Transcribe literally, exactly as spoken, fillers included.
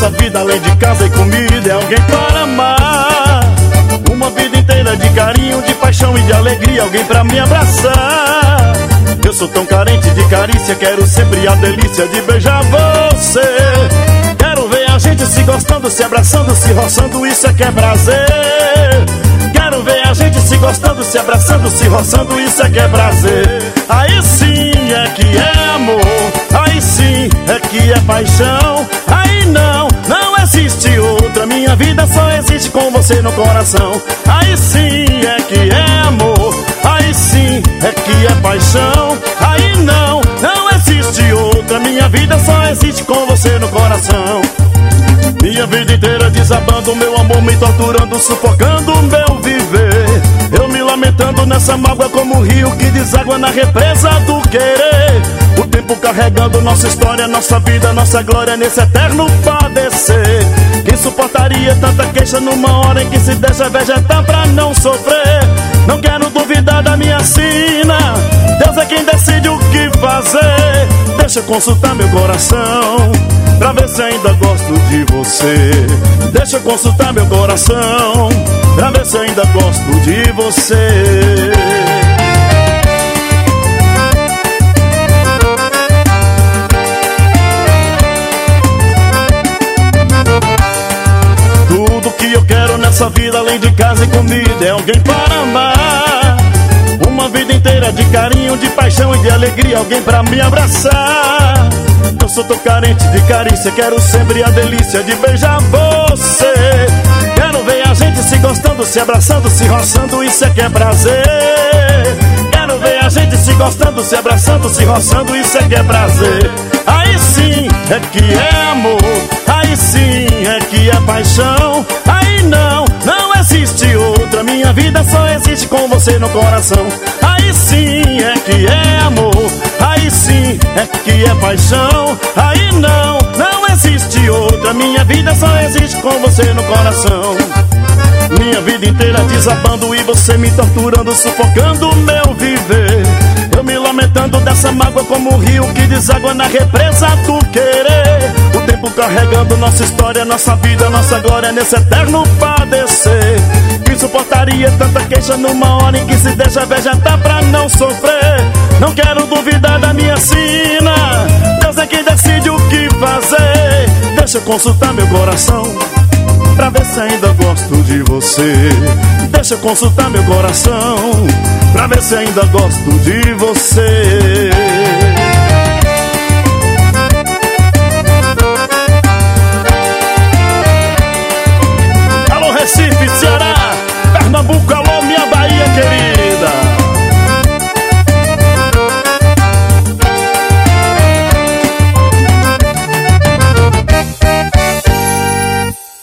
nessa vida além de casa e comida é alguém para amar. Uma vida inteira de carinho, de paixão e de alegria, alguém pra me abraçar. Eu sou tão carente de carícia, quero sempre a delícia de beijar você. Quero ver a gente se gostando, se abraçando, se roçando, isso é que é prazer. Quero ver a gente se gostando, se abraçando, se roçando, isso é que é prazer. Aí sim é que é amor, aí sim é que é paixão. Aí não, não existe outra, minha vida só existe com você no coração. Aí sim é que é amor, aí sim é que é paixão. Aí não, não existe outra, minha vida só existe com você no coração. Minha vida inteira desabando, meu amor me torturando, sufocando o meu viver. Eu me lamentando nessa mágoa como um rio que deságua na represa do querer. O tempo carregando nossa história, nossa vida, nossa glória nesse eterno padecer. Quem suportaria tanta queixa numa hora em que se deixa vegetar pra não sofrer? Não quero duvidar da minha sina, Deus é quem decide o que fazer. Deixa eu consultar meu coração pra ver se ainda gosto de você. Deixa eu consultar meu coração pra ver se ainda gosto de você. Tudo que eu quero nessa vida além de casa e comida é alguém para amar. Uma vida inteira de carinho, de paixão e de alegria, alguém pra me abraçar. Eu sou tão carente de carícia, quero sempre a delícia de beijar você. Quero ver a gente se gostando, se abraçando, se roçando, isso é que é prazer. Quero ver a gente se gostando, se abraçando, se roçando, isso é que é prazer. Aí sim é que é amor, aí sim é que é paixão. Aí não, não existe outra, minha vida só existe com você no coração. Aí sim é que é amor, aí sim é que é paixão. Aí não, não existe outra, minha vida só existe com você no coração. Minha vida inteira desabando e você me torturando, sufocando o meu viver. Eu me lamentando dessa mágoa como um rio que deságua na represa do querer. O tempo carregando nossa história, nossa vida, nossa glória nesse eterno padecer. Quem suportaria tanta queixa numa hora em que se deixa vegetar pra não sofrer? Não quero duvidar da minha sina, Deus é quem decide o que fazer. Deixa eu consultar meu coração pra ver se ainda gosto de você. Deixa eu consultar meu coração pra ver se ainda gosto de você.